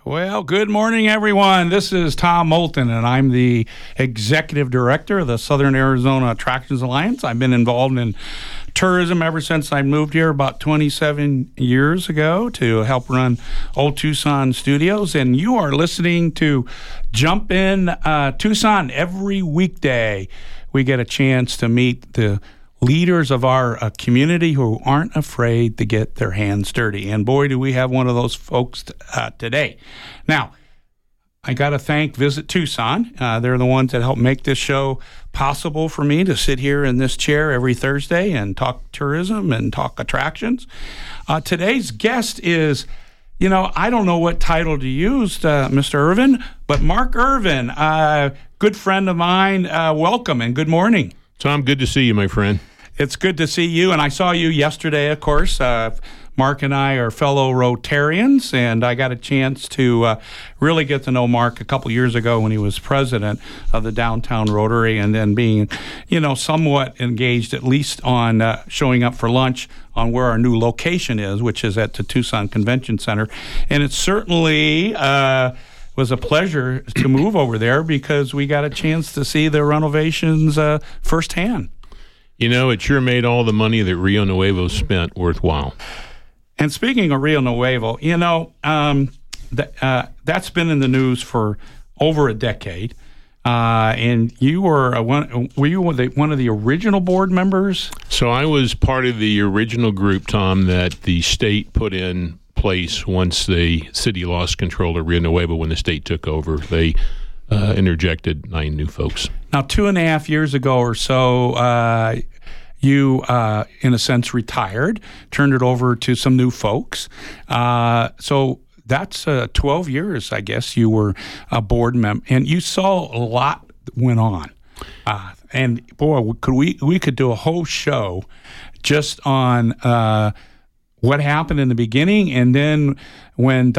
Well, good morning, everyone. This is Tom Moulton, and I'm the Executive Director of the Southern Arizona Attractions Alliance. I've been involved in tourism ever since I moved here about 27 years ago to help run Old Tucson Studios. And you are listening to Jump In Tucson every weekday. We get a chance to meet the leaders of our community who aren't afraid to get their hands dirty. And boy, do we have one of those folks today. Now, I got to thank Visit Tucson. They're the ones that help make this show possible for me to sit here in this chair every Thursday and talk tourism and talk attractions. Today's guest is, I don't know what title to use, Mr. Irvin, but Mark Irvin, good friend of mine. Welcome and good morning. Tom, good to see you, my friend. It's good to see you, and I saw you yesterday, of course. Mark and I are fellow Rotarians, and I got a chance to really get to know Mark a couple years ago when he was president of the Downtown Rotary, and then being, somewhat engaged at least on showing up for lunch on where our new location is, which is at the Tucson Convention Center. And it certainly was a pleasure to move over there because we got a chance to see the renovations firsthand. It sure made all the money that Rio Nuevo spent worthwhile. And speaking of Rio Nuevo, that's been in the news for over a decade. And you were one of the original board members? So I was part of the original group, Tom, that the state put in place once the city lost control of Rio Nuevo when the state took over. They interjected 9 new folks. Now, 2.5 years ago or so, you, in a sense, retired, turned it over to some new folks. So that's 12 years, I guess, you were a board member, and you saw a lot went on. And boy, we could do a whole show just on what happened in the beginning, and then when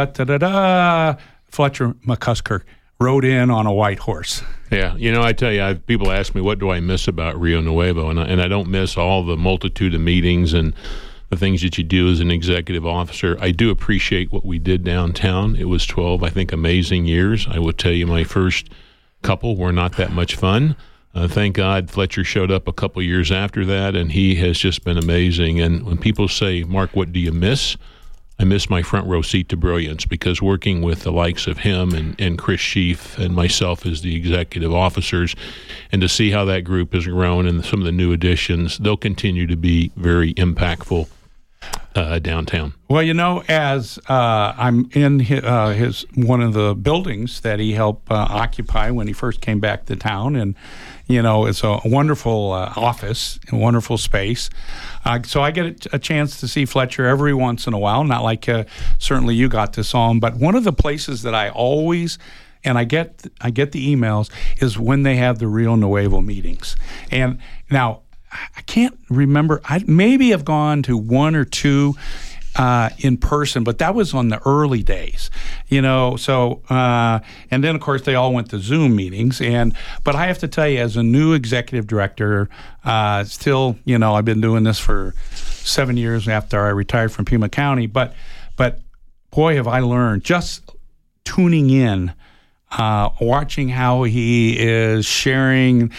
Fletcher McCusker rode in on a white horse. Yeah, I tell you, people ask me, what do I miss about Rio Nuevo? And I don't miss all the multitude of meetings and the things that you do as an executive officer. I do appreciate what we did downtown. It was 12, I think, amazing years. I will tell you, my first couple were not that much fun. Thank God Fletcher showed up a couple years after that, and he has just been amazing. And when people say, Mark, what do you miss? I miss my front row seat to brilliance, because working with the likes of him and Chris Sheaf and myself as the executive officers, and to see how that group has grown and some of the new additions, they'll continue to be very impactful downtown. Well, as I'm in his one of the buildings that he helped occupy when he first came back to town, and it's a wonderful office and wonderful space. So I get a chance to see Fletcher every once in a while, not like certainly you got this on, but one of the places that I always, and I get the emails, is when they have the Rio Nuevo meetings. And now, I can't remember. I maybe have gone to 1 or 2 in person, but that was on the early days, So, and then of course they all went to Zoom meetings. But I have to tell you, as a new executive director, still, I've been doing this for 7 years after I retired from Pima County. But boy, have I learned just tuning in, watching how he is sharing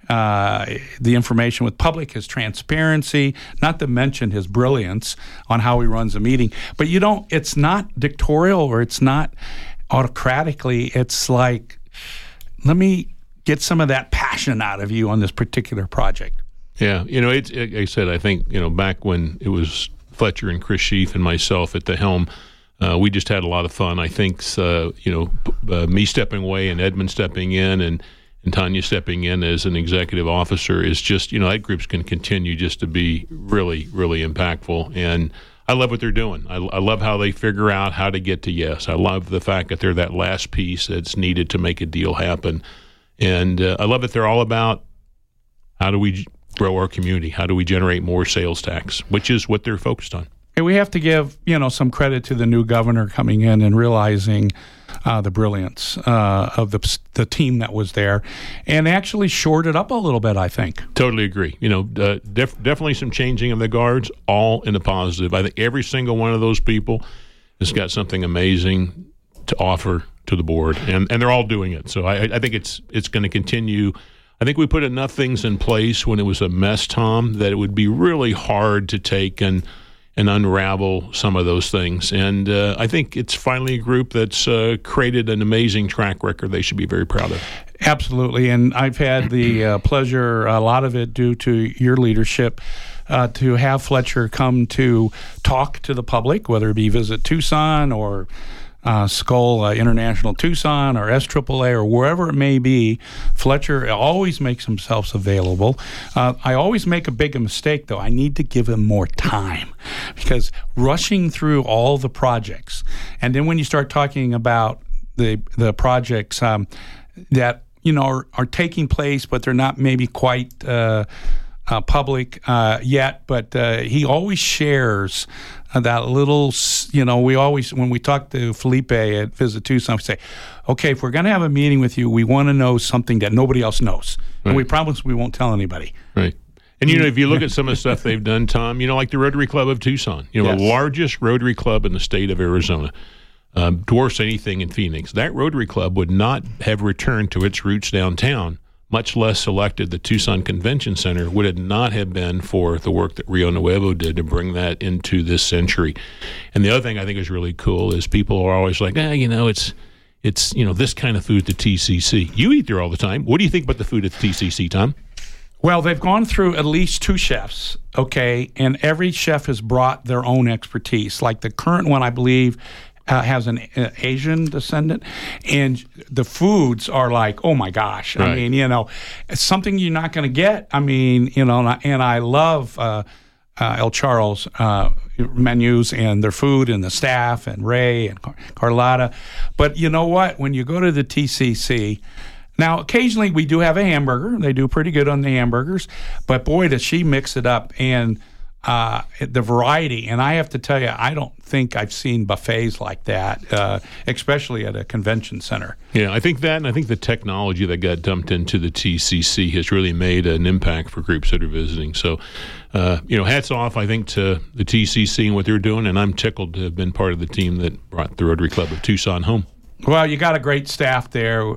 the information with public, his transparency, not to mention his brilliance on how he runs a meeting. But it's not dictatorial, or it's not autocratically. It's like, let me get some of that passion out of you on this particular project. Yeah, it's, like I said, I think, back when it was Fletcher and Chris Sheaf and myself at the helm, we just had a lot of fun. I think, me stepping away and Edmund stepping in and Tanya stepping in as an executive officer is just, that group's going to continue just to be really, really impactful. And I love what they're doing. I love how they figure out how to get to yes. I love the fact that they're that last piece that's needed to make a deal happen. And I love that they're all about how do we grow our community? How do we generate more sales tax, which is what they're focused on. And we have to give, some credit to the new governor coming in and realizing the brilliance of the team that was there, and actually shored it up a little bit, I think. Totally agree. Definitely some changing of the guards, all in the positive. I think every single one of those people has got something amazing to offer to the board, and they're all doing it. So I think it's going to continue. I think we put enough things in place when it was a mess, Tom, that it would be really hard to take and unravel some of those things. And I think it's finally a group that's created an amazing track record they should be very proud of. Absolutely. And I've had the pleasure, a lot of it due to your leadership, to have Fletcher come to talk to the public, whether it be Visit Tucson or Skull International Tucson or SAAA or wherever it may be. Fletcher always makes himself available. I always make a big mistake, though. I need to give him more time, because rushing through all the projects, and then when you start talking about the projects that are taking place, but they're not maybe quite public yet, but he always shares that little, we always, when we talk to Felipe at Visit Tucson, we say, okay, if we're going to have a meeting with you, we want to know something that nobody else knows. Right. And we promise we won't tell anybody. Right. And, if you look at some of the stuff they've done, Tom, like the Rotary Club of Tucson, yes. The largest Rotary Club in the state of Arizona, dwarfs anything in Phoenix. That Rotary Club would not have returned to its roots downtown, much less selected the Tucson Convention Center, would it not have been for the work that Rio Nuevo did to bring that into this century. And the other thing I think is really cool is people are always like, it's this kind of food at the TCC. You eat there all the time. What do you think about the food at the TCC, Tom? Well, they've gone through at least 2 chefs, okay, and every chef has brought their own expertise. Like the current one, I believe, has an Asian descendant, and the foods are like, oh my gosh. Right. I mean, it's something you're not going to get. I mean, and I love El Charro's menus and their food and the staff and Ray and Carlotta. But you know what? When you go to the TCC, now occasionally we do have a hamburger. They do pretty good on the hamburgers, but boy, does she mix it up. And the variety, and I have to tell you, I don't think I've seen buffets like that, especially at a convention center. Yeah, I think that, and I think the technology that got dumped into the TCC has really made an impact for groups that are visiting. So, hats off, I think, to the TCC and what they're doing, and I'm tickled to have been part of the team that brought the Rotary Club of Tucson home. Well, you got a great staff there,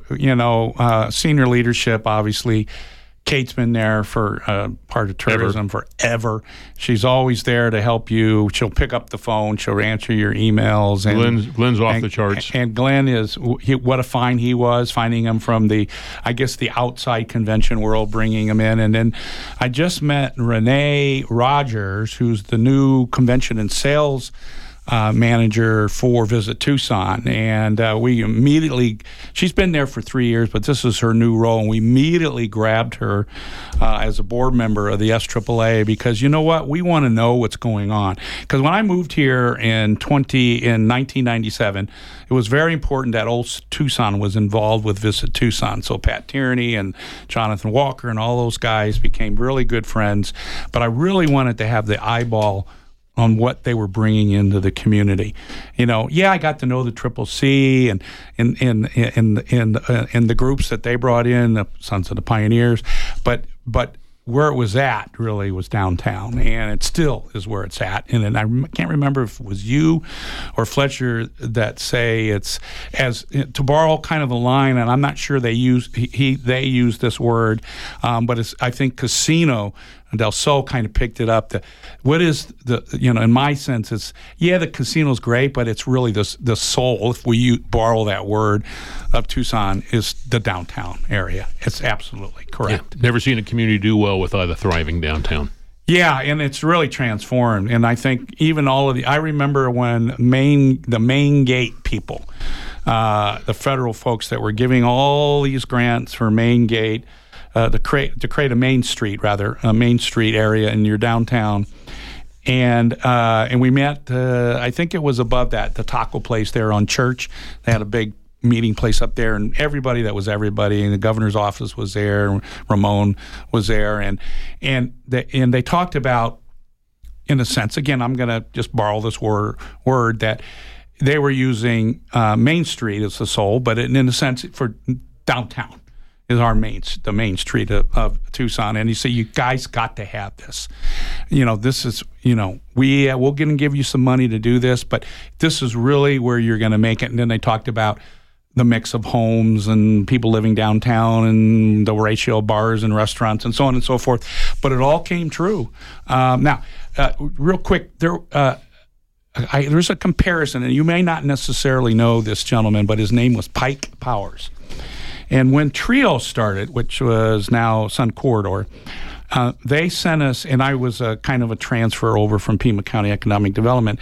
senior leadership, obviously. Kate's been there for part of tourism forever. She's always there to help you. She'll pick up the phone. She'll answer your emails. And Glenn's off the charts. And Glenn what a find he was, finding him from the outside convention world, bringing him in. And then I just met Renee Rogers, who's the new convention and sales manager for Visit Tucson, and she's been there for 3 years, but this is her new role, and we immediately grabbed her as a board member of the SAAA, because you know what, we want to know what's going on. Because when I moved here in 1997, it was very important that old Tucson was involved with Visit Tucson. So Pat Tierney and Jonathan Walker and all those guys became really good friends, but I really wanted to have the eyeball on what they were bringing into the community. I got to know the CCC and the groups that they brought in, the Sons of the Pioneers, but where it was at really was downtown, and it still is where it's at. And I can't remember if it was you or Fletcher that say it's, as to borrow kind of a line, and I'm not sure they use this word, but it's, I think Casino Del Sol kind of picked it up. What is in my sense, it's, the casino's great, but it's really the soul, if we borrow that word, of Tucson is the downtown area. It's absolutely correct. Yeah, never seen a community do well without a thriving downtown. Yeah, and it's really transformed. And I think even I remember when the main gate people, the federal folks that were giving all these grants for Main Gate, to create a Main Street area in your downtown, and we met. I think it was above that, the taco place there on Church. They had a big meeting place up there, and everybody, and the governor's office was there. And Ramon was there, and they talked about, in a sense, again, I'm going to just borrow this word that they were using Main Street as the soul, but in a sense for downtown. is the main street of Tucson. And he said, you guys got to have this. This is, we're going to give you some money to do this, but this is really where you're going to make it. And then they talked about the mix of homes and people living downtown and the ratio of bars and restaurants and so on and so forth. But it all came true. Now, real quick, there's a comparison, and you may not necessarily know this gentleman, but his name was Pike Powers. And when Trio started, which was now Sun Corridor, they sent us, and I was kind of a transfer over from Pima County Economic Development.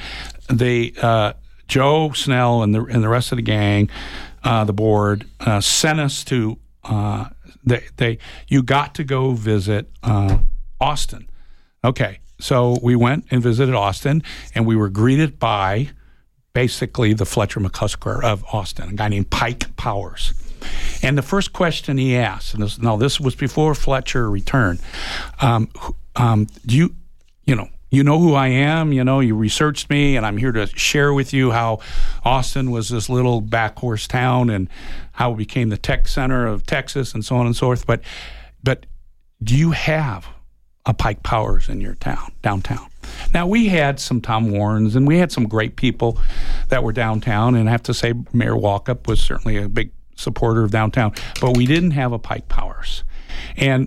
Joe Snell and the rest of the gang, the board, sent us to. You got to go visit Austin. Okay, so we went and visited Austin, and we were greeted by basically the Fletcher McCusker of Austin, a guy named Pike Powers. And the first question he asked, and this was before Fletcher returned, do you know who I am? You researched me, and I'm here to share with you how Austin was this little backhorse town and how it became the tech center of Texas and so on and so forth. But do you have a Pike Powers in your downtown? Now, we had some Tom Warrens, and we had some great people that were downtown, and I have to say Mayor Walkup was certainly a big supporter of downtown, but we didn't have a Pike Powers. And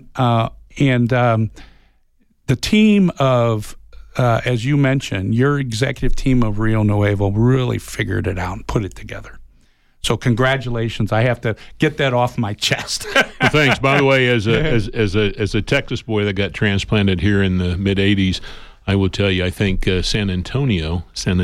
the team of, as you mentioned, your executive team of Rio Nuevo really figured it out and put it together. So congratulations. I have to get that off my chest. Well, thanks. By the way, as a Texas boy that got transplanted here in the mid-'80s, I will tell you, I think San Antone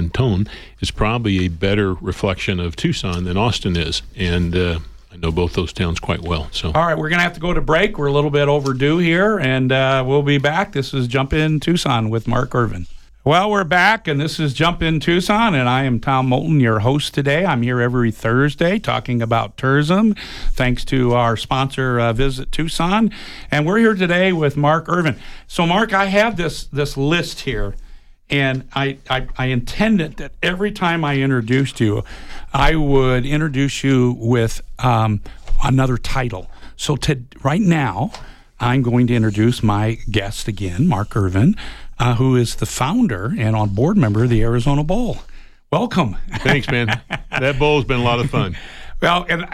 is probably a better reflection of Tucson than Austin is. And I know both those towns quite well. So, all right, we're going to have to go to break. We're a little bit overdue here, and we'll be back. This is Jump In Tucson with Mark Irvin. Well, we're back, and this is Jump In Tucson, and I am Tom Moulton, your host today. I'm here every Thursday talking about tourism, thanks to our sponsor, Visit Tucson. And we're here today with Mark Irvin. So, Mark, I have this list here, and I intended that every time I introduced you, I would introduce you with another title. So right now, I'm going to introduce my guest again, Mark Irvin, who is the founder and on board member of the Arizona Bowl. Welcome. Thanks, man. That bowl's been a lot of fun. Well, and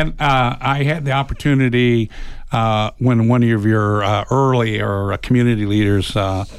I had the opportunity when one of your early community leaders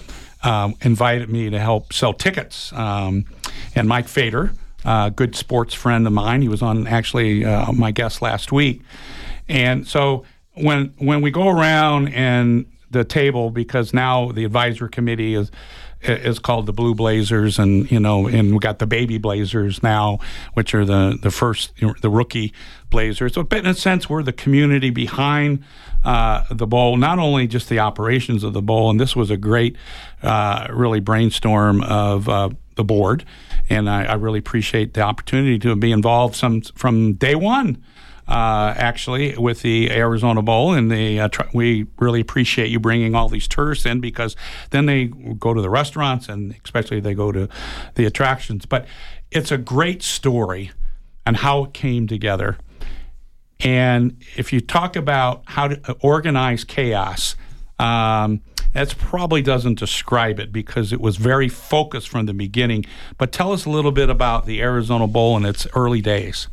invited me to help sell tickets. And Mike Fader, a good sports friend of mine, he was on actually my guest last week. And so when we go around and the table, because now the advisory committee is called the Blue Blazers, and and we got the baby Blazers now, which are the first, the rookie Blazers. So in a sense, we're the community behind the bowl, not only just the operations of the bowl, and this was a great really brainstorm of the board, and I really appreciate the opportunity to be involved from day one. Actually, with the Arizona Bowl, and we really appreciate you bringing all these tourists in, because then they go to the restaurants, and especially they go to the attractions. But it's a great story on how it came together. And if you talk about how to organize chaos, that probably doesn't describe it, because it was very focused from the beginning. But tell us a little bit about the Arizona Bowl in its early days.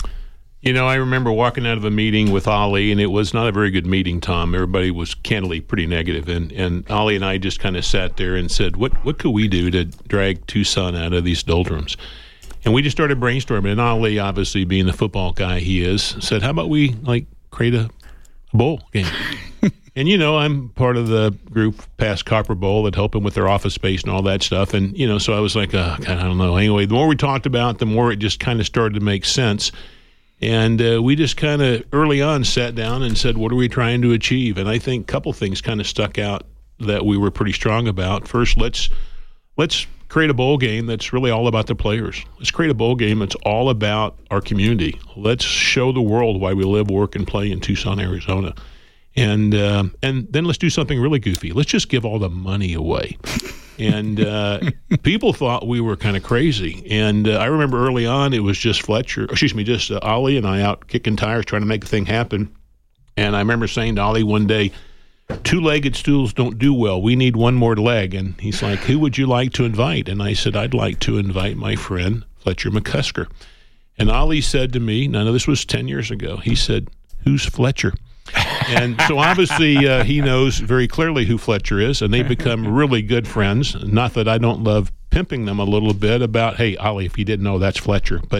I remember walking out of a meeting with Ali, and it was not a very good meeting, Tom. Everybody was candidly pretty negative, and Ali and I just kind of sat there and said, what could we do to drag Tucson out of these doldrums? And we just started brainstorming, and Ali, obviously being the football guy he is, said, how about we create a bowl game? And, I'm part of the group past Copper Bowl that helped them with their office space and all that stuff. And, so I was like, God, I don't know. Anyway, the more we talked about it, the more it just kind of started to make sense. And we just kind of early on sat down and said, what are we trying to achieve? And I think a couple things kind of stuck out that we were pretty strong about. First, let's create a bowl game that's really all about the players. Let's create a bowl game that's all about our community. Let's show the world why we live, work, and play in Tucson, Arizona. And then let's do something really goofy. Let's just give all the money away. And people thought we were kind of crazy. And I remember early on, it was just Ali and I out kicking tires trying to make the thing happen. And I remember saying to Ollie one day, 2-legged stools don't do well. We need one more leg. And he's like, who would you like to invite? And I said, I'd like to invite my friend Fletcher McCusker. And Ollie said to me, now this was 10 years ago, he said, who's Fletcher? And so obviously he knows very clearly who Fletcher is, and they become really good friends. Not that I don't love pimping them a little bit about, hey, Ollie, if you didn't know, that's Fletcher. But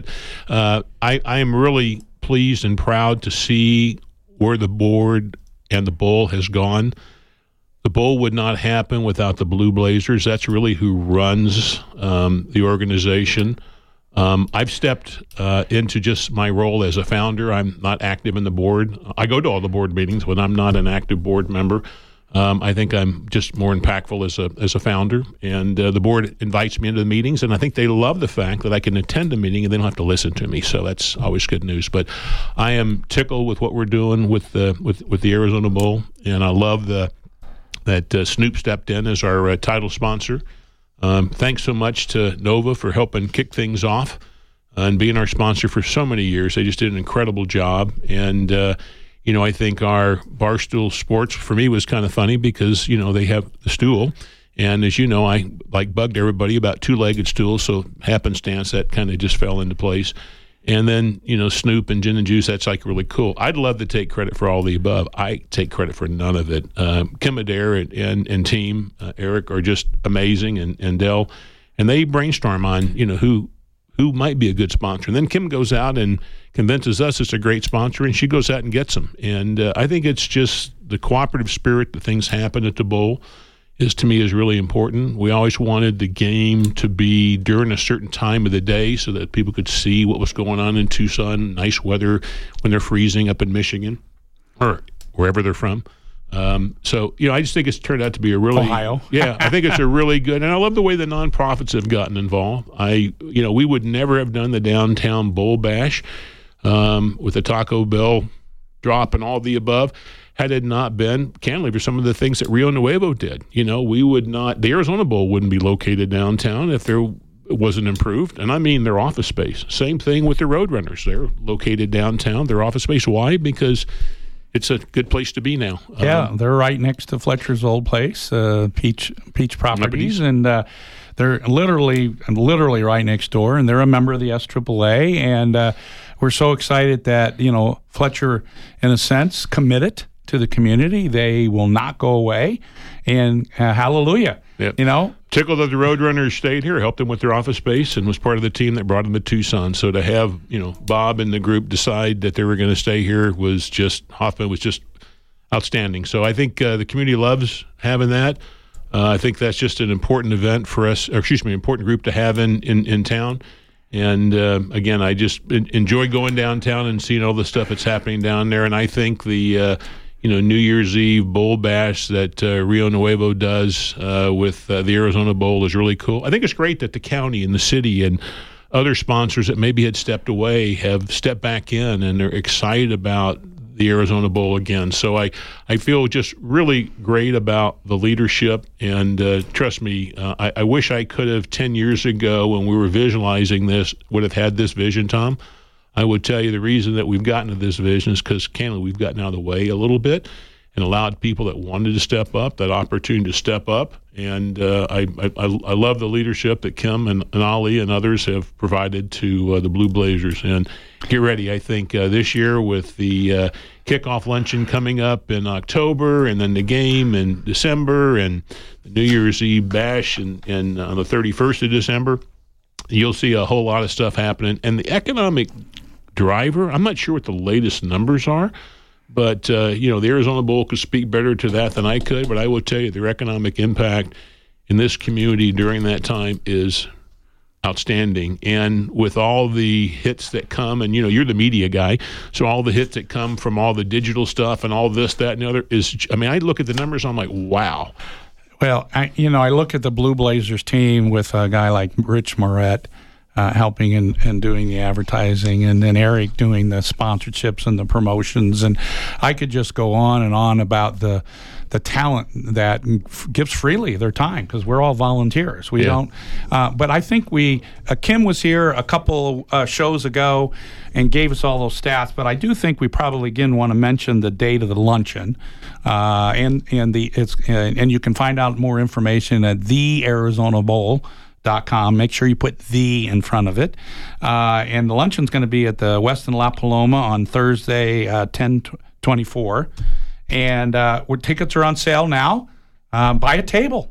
I am really pleased and proud to see where the board and the Bowl has gone. The Bowl would not happen without the Blue Blazers. That's really who runs the organization. I've stepped into just my role as a founder. I'm not active in the board. I go to all the board meetings, but I'm not an active board member. I think I'm just more impactful as a founder, and the board invites me into the meetings, and I think they love the fact that I can attend a meeting and they don't have to listen to me. So that's always good news. But I am tickled with what we're doing with the Arizona Bowl, and I love that Snoop stepped in as our title sponsor. Thanks so much to Nova for helping kick things off and being our sponsor for so many years. They just did an incredible job, and I think our Barstool Sports, for me, was kind of funny because, they have the stool. And as you know, I bugged everybody about 2-legged stools, so happenstance, that kind of just fell into place. And then, Snoop and Gin and Juice, that's really cool. I'd love to take credit for all the above. I take credit for none of it. Kim Adair and team, Eric, are just amazing, and Dell. And they brainstorm on, who might be a good sponsor. And then Kim goes out and convinces us it's a great sponsor, and she goes out and gets them. And I think it's just the cooperative spirit that things happen at the Bowl to me is really important. We always wanted the game to be during a certain time of the day so that people could see what was going on in Tucson, nice weather when they're freezing up in Michigan or wherever they're from. So, I just think it's turned out to be a really Ohio. Yeah, I think it's a really good, and I love the way the nonprofits have gotten involved. We would never have done the downtown Bowl Bash with the Taco Bell drop and all the above had it not been, candidly, for some of the things that Rio Nuevo did. We would not, the Arizona Bowl wouldn't be located downtown if there wasn't improved. And I mean their office space. Same thing with the Roadrunners. They're located downtown, their office space. Why? Because it's a good place to be now. Yeah, they're right next to Fletcher's old place, Peach Properties, and they're literally right next door, and they're a member of the SAAA, and we're so excited that, Fletcher, in a sense, committed to the community. They will not go away, and hallelujah. Yep. Tickled that the Roadrunners stayed here, helped them with their office space, and was part of the team that brought them to Tucson. So to have, Bob and the group decide that they were going to stay here Hoffman was just outstanding. So I think the community loves having that. I think that's just an important event for us, important group to have in town. And again, I just enjoy going downtown and seeing all the stuff that's happening down there. And I think the New Year's Eve Bowl Bash that Rio Nuevo does with the Arizona Bowl is really cool. I think it's great that the county and the city and other sponsors that maybe had stepped away have stepped back in, and they're excited about the Arizona Bowl again. So I feel just really great about the leadership, and trust me, I wish I could have 10 years ago when we were visualizing this would have had this vision, Tom. I would tell you the reason that we've gotten to this vision is because, candidly, we've gotten out of the way a little bit and allowed people that wanted to step up that opportunity to step up. And I love the leadership that Kim and Ollie and others have provided to the Blue Blazers. And get ready, I think this year with the kickoff luncheon coming up in October, and then the game in December, and the New Year's Eve bash and on the 31st of December, you'll see a whole lot of stuff happening. And the economic driver, I'm not sure what the latest numbers are, but the Arizona Bowl could speak better to that than I could. But I will tell you, their economic impact in this community during that time is outstanding. And with all the hits that come, and you're the media guy, so all the hits that come from all the digital stuff and all this, that, and the other I look at the numbers, I'm like, wow. Well, I look at the Blue Blazers team with a guy like Rich Moret, helping and doing the advertising, and then Eric doing the sponsorships and the promotions. And I could just go on and on about the talent that gives freely their time, because we're all volunteers. We don't. But I think Kim was here a couple shows ago and gave us all those stats. But I do think we probably again want to mention the date of the luncheon, and you can find out more information at thearizonabowl.com. Make sure you put "the" in front of it. And the luncheon's going to be at the Westin La Paloma on Thursday, 10/24. And tickets are on sale now. Buy a table.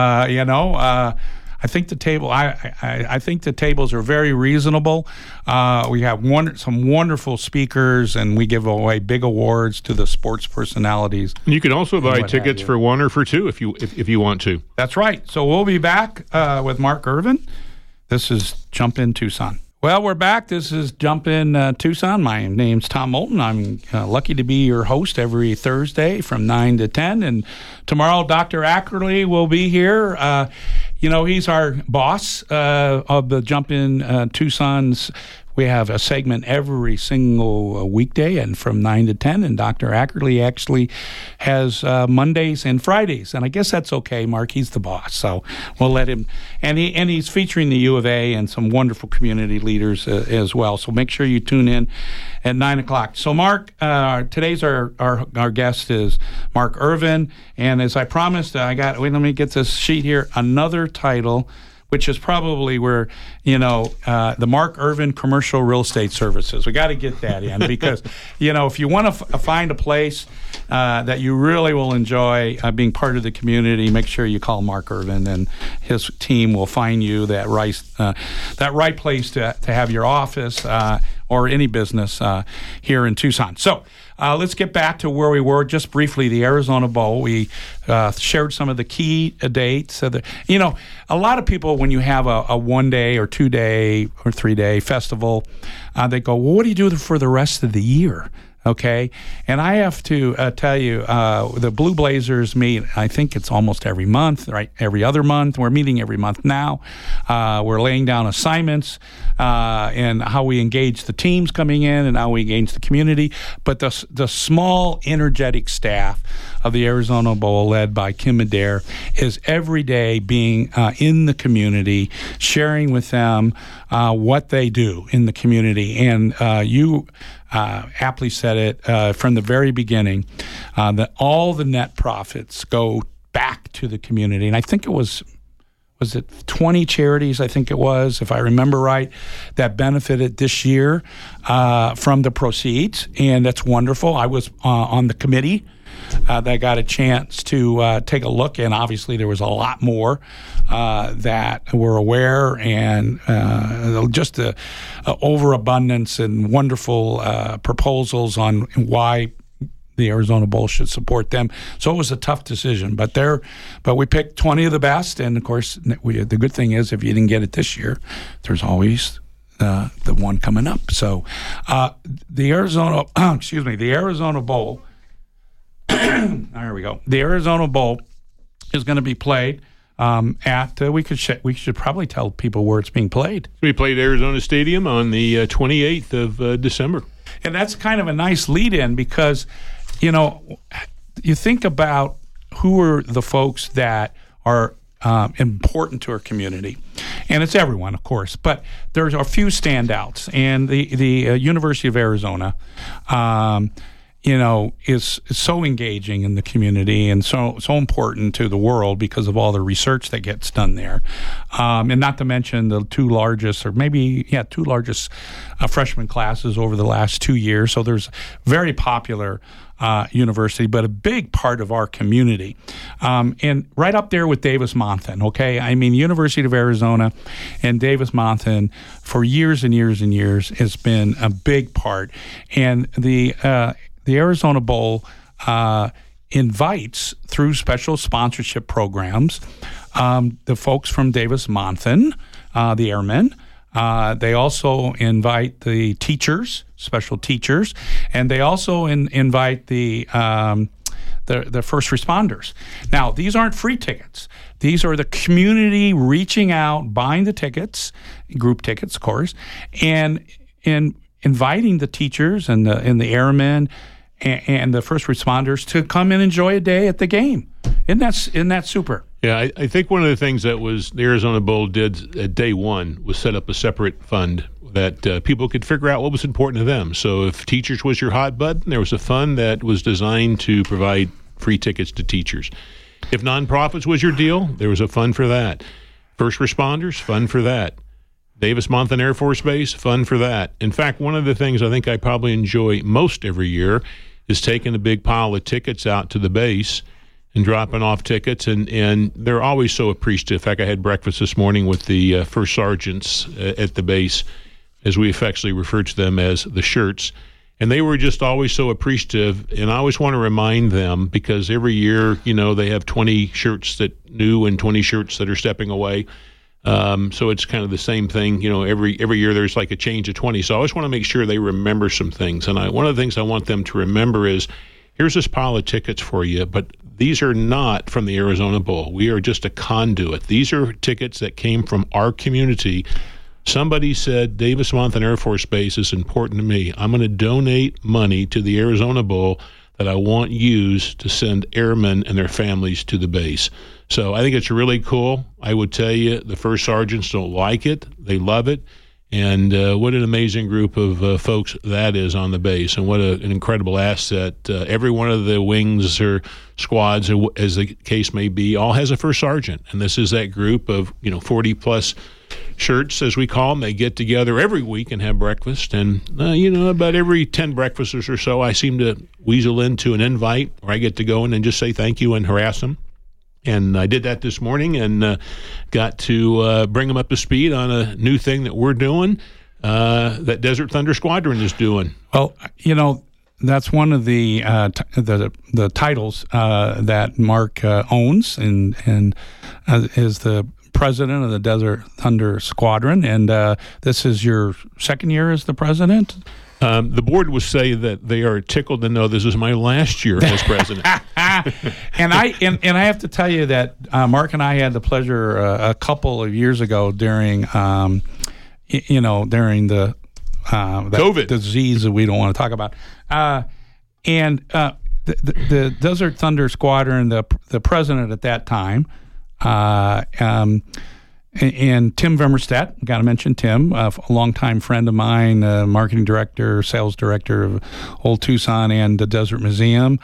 I think the table. I think the tables are very reasonable. We have some wonderful speakers, and we give away big awards to the sports personalities. You can also buy tickets for one or for two if you want to. That's right. So we'll be back with Mark Irvin. This is Jump In Tucson. Well, we're back. This is Jump In Tucson. My name's Tom Moulton. I'm lucky to be your host every Thursday from 9 to 10. And tomorrow, Dr. Ackerley will be here. He's our boss of the Jump In Tucson's. We have a segment every single weekday and from 9 to 10, and Dr. Ackerley actually has Mondays and Fridays, and I guess that's okay, Mark. He's the boss, so we'll let him. And he's featuring the U of A and some wonderful community leaders as well, so make sure you tune in at 9 o'clock. So, Mark, today's our guest is Mark Irvin, and as I promised, let me get this sheet here, another title, which is probably where, the Mark Irvin Commercial Real Estate Services. We got to get that in because, if you want to find a place that you really will enjoy being part of the community, make sure you call Mark Irvin, and his team will find you that right place to have your office or any business here in Tucson. So let's get back to where we were just briefly, the Arizona Bowl. We shared some of the key dates. A lot of people, when you have a 1-day or 2-day or 3-day festival, they go, well, what do you do for the rest of the year? Okay, and I have to tell you, the Blue Blazers meet, I think it's almost every month, right? Every other month. We're meeting every month now. We're laying down assignments and how we engage the teams coming in and how we engage the community. But the small, energetic staff of the Arizona Bowl, led by Kim Adair, is every day being in the community, sharing with them what they do in the community. And you aptly said it from the very beginning, that all the net profits go back to the community. And I think it was it 20 charities, I think it was, if I remember right, that benefited this year from the proceeds. And that's wonderful. I was on the committee that got a chance to take a look, and obviously there was a lot more that were aware, and just the overabundance and wonderful proposals on why the Arizona Bowl should support them. So it was a tough decision, but we picked 20 of the best, and of course, the good thing is if you didn't get it this year, there's always the one coming up. So the Arizona Bowl. There we go. The Arizona Bowl is going to be played at. We should probably tell people where it's being played. We played Arizona Stadium on the 28th of December, and that's kind of a nice lead-in because, you think about who are the folks that are important to our community, and it's everyone, of course, but there's a few standouts, and the University of Arizona. Is so engaging in the community and so important to the world because of all the research that gets done there. And not to mention the two largest freshman classes over the last 2 years. So there's very popular university, but a big part of our community. And right up there with Davis-Monthan, okay? I mean, University of Arizona and Davis-Monthan for years and years and years has been a big part. And the Arizona Bowl invites, through special sponsorship programs, the folks from Davis-Monthan, the airmen. They also invite the teachers, special teachers, and they also invite the the first responders. Now, these aren't free tickets. These are the community reaching out, buying the tickets, group tickets, of course, and inviting the teachers and the airmen and the first responders to come and enjoy a day at the game. Isn't that super? Yeah, I think one of the things that was the Arizona Bowl did at day one was set up a separate fund that people could figure out what was important to them. So if teachers was your hot button, there was a fund that was designed to provide free tickets to teachers. If nonprofits was your deal, there was a fund for that. First responders, fund for that. Davis-Monthan Air Force Base, fund for that. In fact, one of the things I think I probably enjoy most every year is taking a big pile of tickets out to the base and dropping off tickets, and they're always so appreciative. In fact, I had breakfast this morning with the first sergeants at the base, as we affectionately refer to them as the shirts, and they were just always so appreciative. And I always want to remind them, because every year, they have 20 shirts that new and 20 shirts that are stepping away. So it's kind of the same thing. Every year there's like a change of 20. So I always want to make sure they remember some things. And one of the things I want them to remember is, here's this pile of tickets for you, but these are not from the Arizona Bowl. We are just a conduit. These are tickets that came from our community. Somebody said, Davis-Monthan Air Force Base is important to me. I'm going to donate money to the Arizona Bowl that I want used to send airmen and their families to the base. So I think it's really cool. I would tell you, the first sergeants don't like it. They love it. And what an amazing group of folks that is on the base, and what an incredible asset. Every one of the wings or squads, as the case may be, all has a first sergeant. And this is that group of 40-plus shirts, as we call them. They get together every week and have breakfast. And, about every 10 breakfasts or so, I seem to weasel into an invite where I get to go in and just say thank you and harass them. And I did that this morning and got to bring them up to speed on a new thing that we're doing, that Desert Thunder Squadron is doing. Well, that's one of the titles that Mark owns and is the president of the Desert Thunder Squadron. And this is your second year as the president? The board will say that they are tickled to know this is my last year as president. And I have to tell you that Mark and I had the pleasure a couple of years ago during during the COVID disease that we don't want to talk about, and the Desert Thunder Squadron, the president at that time, and Tim Vermerstedt, got to mention Tim, a longtime friend of mine, marketing director, sales director of Old Tucson and the Desert Museum,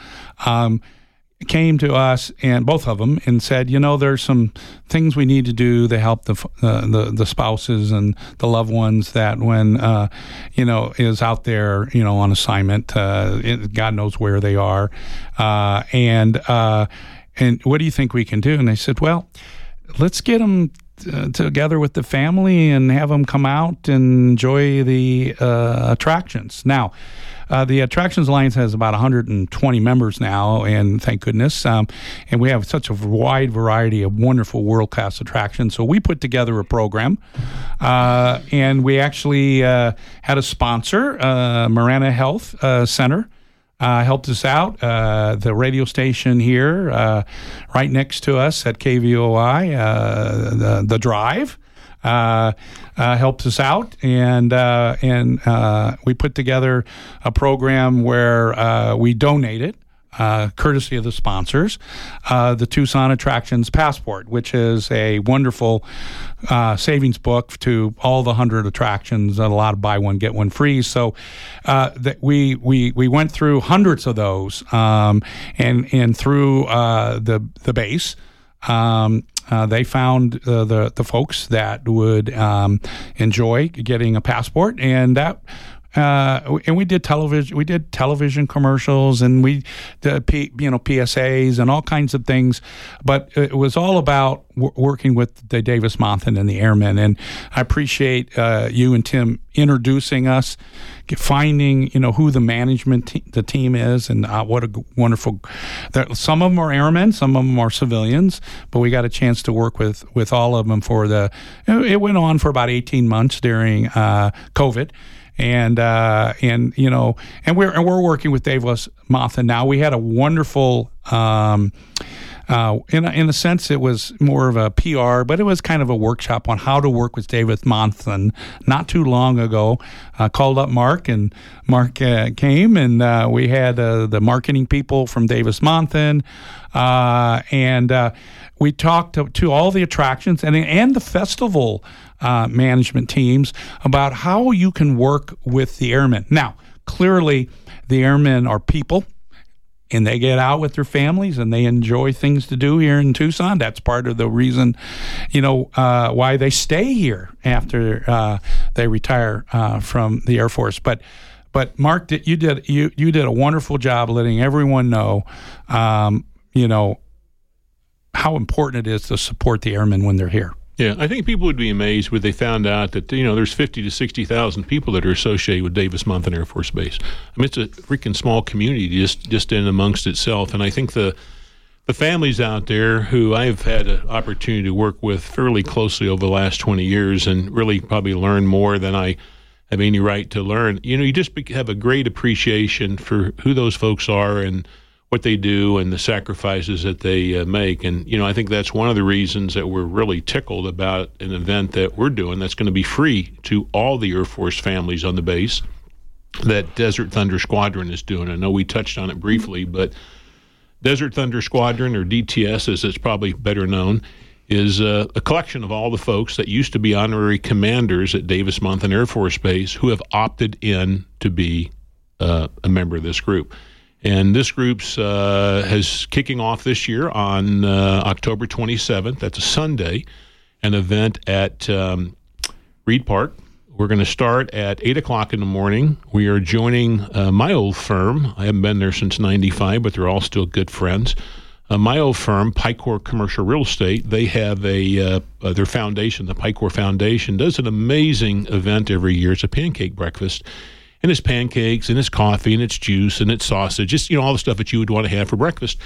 came to us, and both of them, and said, there's some things we need to do to help the spouses and the loved ones that when is out there on assignment, God knows where they are, and what do you think we can do? And they said, well, let's get them together with the family and have them come out and enjoy the attractions. Now, the Attractions Alliance has about 120 members now, and thank goodness. And we have such a wide variety of wonderful world-class attractions. So we put together a program, and we actually had a sponsor, Marana Health Center, helped us out. The radio station here, right next to us at KVOI, the Drive, helped us out, and we put together a program where we donated, courtesy of the sponsors, the Tucson Attractions Passport, which is a wonderful savings book to all the 100 attractions, and a lot of buy one, get one free. So that we went through hundreds of those, and through the base. They found the folks that would enjoy getting a passport, and that. And we did television. We did television commercials, and we did PSAs and all kinds of things. But it was all about working with the Davis-Monthan and the airmen. And I appreciate you and Tim introducing us, finding who the management the team is, and what a wonderful. Some of them are airmen, some of them are civilians, but we got a chance to work with all of them for the. It went on for about 18 months during COVID. and we're working with Davis Monthan now. We had a wonderful. In a sense, it was more of a PR, but it was kind of a workshop on how to work with Davis Monthan not too long ago. Called up Mark, and Mark came, and we had the marketing people from Davis Monthan, and we talked to all the attractions and the festival management teams about how you can work with the airmen. Now, clearly, the airmen are people, and they get out with their families and they enjoy things to do here in Tucson. That's part of the reason, why they stay here after they retire from the Air Force. But Mark, you did a wonderful job letting everyone know, how important it is to support the airmen when they're here. Yeah, I think people would be amazed when they found out that, there's 50 to 60,000 people that are associated with Davis Monthan Air Force Base. I mean, it's a freaking small community just in amongst itself. And I think the families out there who I've had an opportunity to work with fairly closely over the last 20 years and really probably learn more than I have any right to learn, you just have a great appreciation for who those folks are and what they do and the sacrifices that they make. And, I think that's one of the reasons that we're really tickled about an event that we're doing that's going to be free to all the Air Force families on the base that Desert Thunder Squadron is doing. I know we touched on it briefly, but Desert Thunder Squadron, or DTS as it's probably better known, is a collection of all the folks that used to be honorary commanders at Davis Monthan Air Force Base who have opted in to be a member of this group. And this group's has kicking off this year on October 27th. That's a Sunday, an event at Reed Park. We're going to start at 8 o'clock in the morning. We are joining my old firm. I haven't been there since 95, but they're all still good friends. My old firm, Picor Commercial Real Estate, they have their foundation, the Picor Foundation, does an amazing event every year. It's a pancake breakfast. And it's pancakes, and it's coffee, and it's juice, and it's sausage, just, all the stuff that you would want to have for breakfast.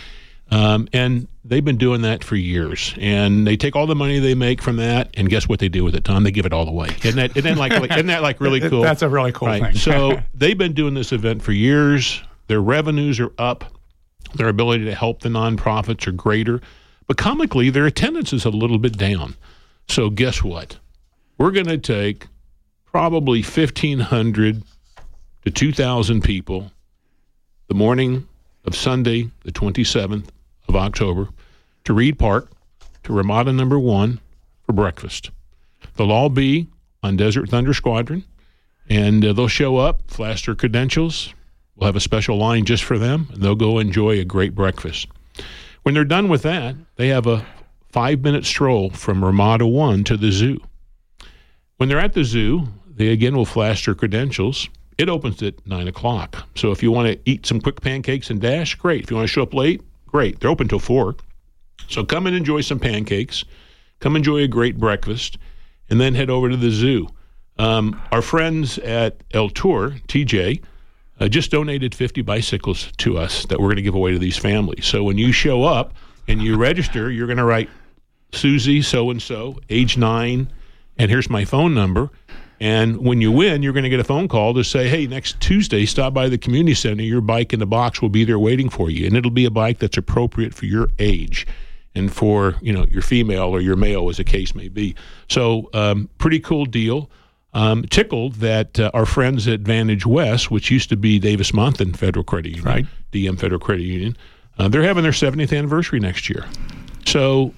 And they've been doing that for years. And they take all the money they make from that, and guess what they do with it, Tom? They give it all away. Isn't that really cool? That's a really cool thing. So they've been doing this event for years. Their revenues are up. Their ability to help the nonprofits are greater. But comically, their attendance is a little bit down. So guess what? We're going to take probably 1,500 to 2,000 people the morning of Sunday, the 27th of October, to Reed Park, to Ramada Number 1 for breakfast. They'll all be on Desert Thunder Squadron, and they'll show up, flash their credentials. We'll have a special line just for them, and they'll go enjoy a great breakfast. When they're done with that, they have a 5-minute stroll from Ramada 1 to the zoo. When they're at the zoo, they again will flash their credentials. It opens at 9 o'clock. So if you want to eat some quick pancakes and dash, great. If you want to show up late, great. They're open till 4. So come and enjoy some pancakes. Come enjoy a great breakfast, and then head over to the zoo. Our friends at El Tour, TJ, just donated 50 bicycles to us that we're going to give away to these families. So when you show up and you register, you're going to write Susie so-and-so, age 9, and here's my phone number. And when you win, you're going to get a phone call to say, hey, next Tuesday, stop by the community center. Your bike in the box will be there waiting for you. And it'll be a bike that's appropriate for your age and for, your female or your male, as the case may be. So pretty cool deal. Tickled that our friends at Vantage West, which used to be Davis Monthan Federal Credit Union, right. DM Federal Credit Union, they're having their 70th anniversary next year. So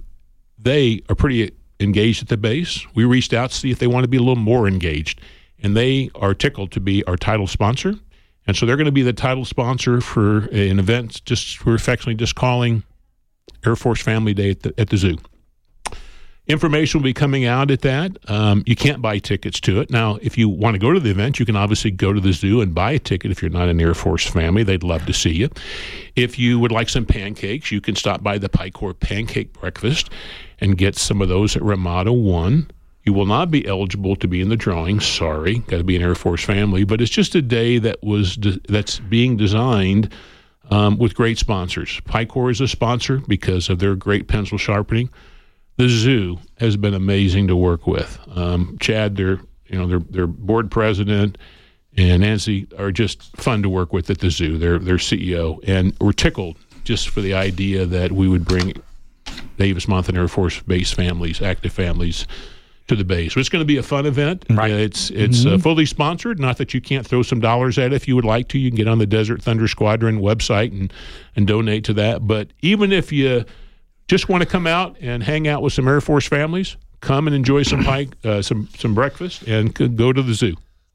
they are pretty engaged at the base. We reached out to see if they want to be a little more engaged, and they are tickled to be our title sponsor. And so they're going to be the title sponsor for an event we're affectionately just calling Air Force Family Day at the zoo. Information will be coming out at that. You can't buy tickets to it. Now, if you want to go to the event, you can obviously go to the zoo and buy a ticket if you're not an Air Force family. They'd love to see you. If you would like some pancakes, you can stop by the Picor Pancake Breakfast and get some of those at Ramada 1. You will not be eligible to be in the drawing. Sorry, got to be an Air Force family. But it's just a day that's being designed with great sponsors. Picor is a sponsor because of their great pencil sharpening. The zoo has been amazing to work with. Chad, their their board president and Nancy are just fun to work with at the zoo. Their CEO, and we're tickled just for the idea that we would bring Davis-Monthan Air Force Base families, active families, to the base. So it's going to be a fun event. Right. It's fully sponsored. Not that you can't throw some dollars at it if you would like to. You can get on the Desert Thunder Squadron website and donate to that. But even if you just want to come out and hang out with some Air Force families, come and enjoy some some breakfast and go to the zoo.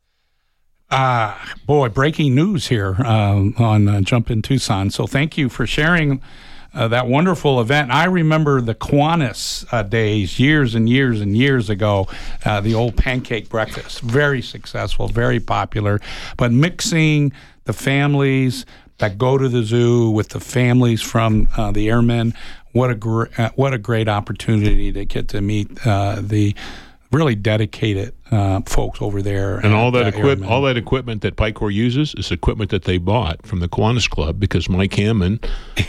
Boy, breaking news here on Jump in Tucson. So thank you for sharing that wonderful event. I remember the Kiwanis days years and years and years ago, the old pancake breakfast. Very successful, very popular. But mixing the families that go to the zoo with the families from the airmen, what a great opportunity to get to meet the really dedicated folks over there. And all that equipment that Pike Corps uses is equipment that they bought from the Kiwanis Club, because Mike Hammond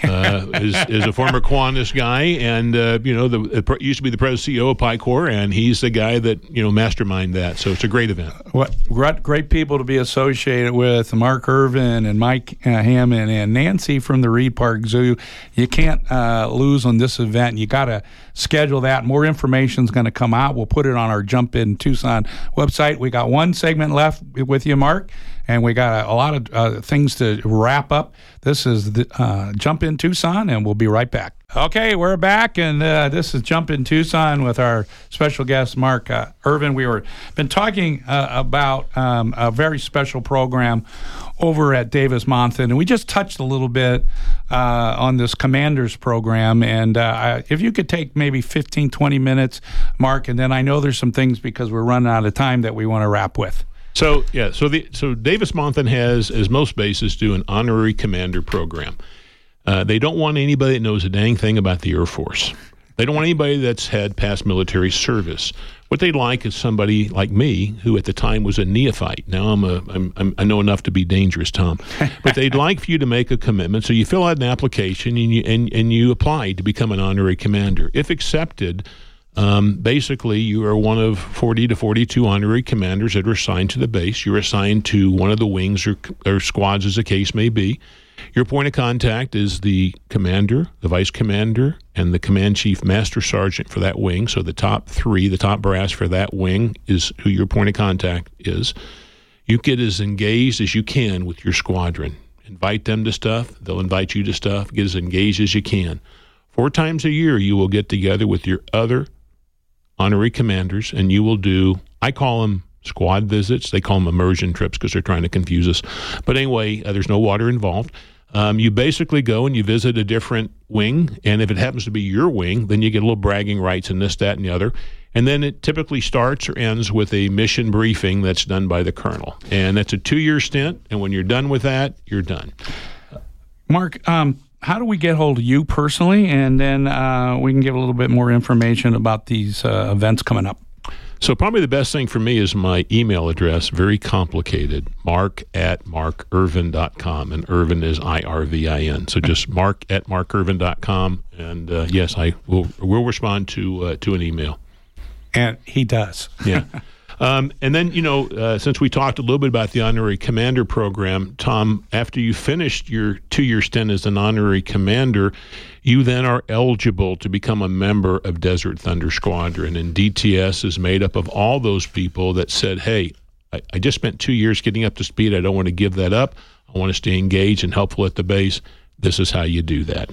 is a former Kiwanis guy, and used to be the president CEO of Pike Corps, and he's the guy that masterminded that. So it's a great event. What great people to be associated with: Mark Irvin and Mike Hammond and Nancy from the Reed Park Zoo. You can't lose on this event. You got to schedule that. More information is going to come out. We'll put it on our Jump in Tucson website. We got one segment left with you, Mark, and we got a lot of things to wrap up. This is the Jump in Tucson, and we'll be right back. Okay, we're back, and this is Jump in Tucson with our special guest, Mark Irvin. Been talking about a very special program over at Davis-Monthan, and we just touched a little bit on this Commanders program. And if you could take maybe 15, 20 minutes, Mark, and then I know there's some things, because we're running out of time, that we want to wrap with. So Davis-Monthan has, as most bases do, an honorary commander program. They don't want anybody that knows a dang thing about the Air Force. They don't want anybody that's had past military service. What they like is somebody like me, who at the time was a neophyte. Now I know enough to be dangerous, Tom. But they'd like for you to make a commitment. So you fill out an application and you apply to become an honorary commander. If accepted, basically you are one of 40 to 42 honorary commanders that are assigned to the base. You're assigned to one of the wings or squads, as the case may be. Your point of contact is the commander, the vice commander, and the command chief master sergeant for that wing. So the top three, the top brass for that wing, is who your point of contact is. You get as engaged as you can with your squadron. Invite them to stuff. They'll invite you to stuff. Get as engaged as you can. 4 times a year, you will get together with your other honorary commanders, and you will do, I call them squad visits. They call them immersion trips because they're trying to confuse us. But anyway, there's no water involved. You basically go and you visit a different wing, and if it happens to be your wing, then you get a little bragging rights and this, that, and the other. And then it typically starts or ends with a mission briefing that's done by the colonel. And that's a 2-year stint, and when you're done with that, you're done. Mark, how do we get hold of you personally, and then we can give a little bit more information about these events coming up? So probably the best thing for me is my email address, very complicated, mark@markirvin.com, and Irvin is IRVIN. So just mark@markirvin.com, and yes, I will respond to an email. And he does. Yeah. And then, since we talked a little bit about the honorary commander program, Tom, after you finished your 2-year stint as an honorary commander, you then are eligible to become a member of Desert Thunder Squadron. And DTS is made up of all those people that said, hey, I just spent 2 years getting up to speed. I don't want to give that up. I want to stay engaged and helpful at the base. This is how you do that.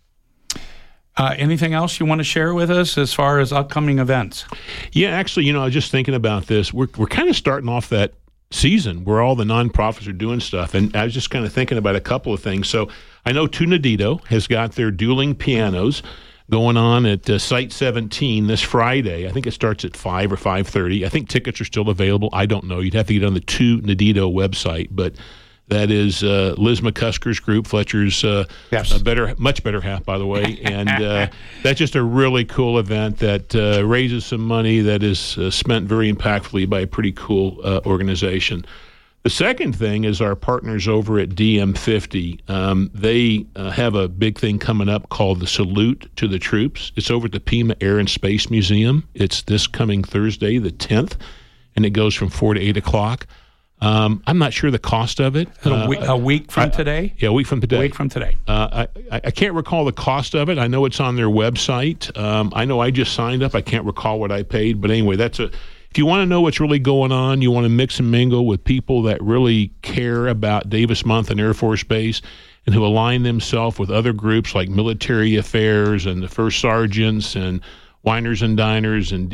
Anything else you want to share with us as far as upcoming events? Yeah, actually, I was just thinking about this. We're kind of starting off that season where all the nonprofits are doing stuff, and I was just kind of thinking about a couple of things. So I know Tunadito has got their dueling pianos going on at Site 17 this Friday. I think it starts at 5 or 5:30. I think tickets are still available. I don't know. You'd have to get on the Tunadito website, but that is Liz McCusker's group, Fletcher's yes. much better half, by the way. And that's just a really cool event that raises some money that is spent very impactfully by a pretty cool organization. The second thing is our partners over at DM50. They have a big thing coming up called the Salute to the Troops. It's over at the Pima Air and Space Museum. It's this coming Thursday, the 10th. and it goes from 4 to 8 o'clock. I'm not sure the cost of it. A week from today? Yeah, a week from today. A week from today. I can't recall the cost of it. I know it's on their website. I know I just signed up. I can't recall what I paid. But anyway, if you want to know what's really going on, you want to mix and mingle with people that really care about Davis Monthan Air Force Base and who align themselves with other groups like Military Affairs and the First Sergeants and Winers and Diners and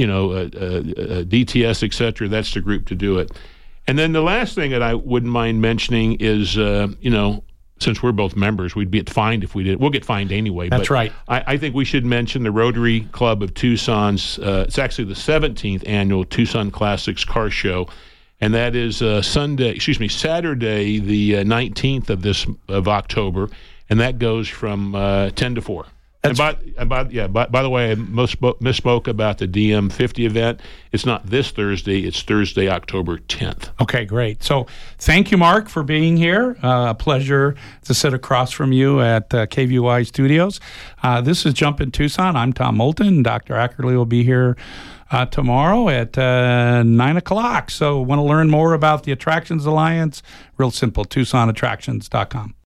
DTS, et cetera, that's the group to do it. And then the last thing that I wouldn't mind mentioning is, since we're both members, we'd get fined if we did. We'll get fined anyway. That's right. I think we should mention the Rotary Club of Tucson's, it's actually the 17th annual Tucson Classics Car Show. And that is Saturday, the 19th of October. And that goes from 10 to 4. By the way, I misspoke about the DM50 event. It's not this Thursday. It's Thursday, October 10th. Okay, great. So thank you, Mark, for being here. A pleasure to sit across from you at KVUI Studios. This is Jumpin' Tucson. I'm Tom Moulton. Dr. Ackerley will be here tomorrow at 9 o'clock. So want to learn more about the Attractions Alliance? Real simple, TucsonAttractions.com.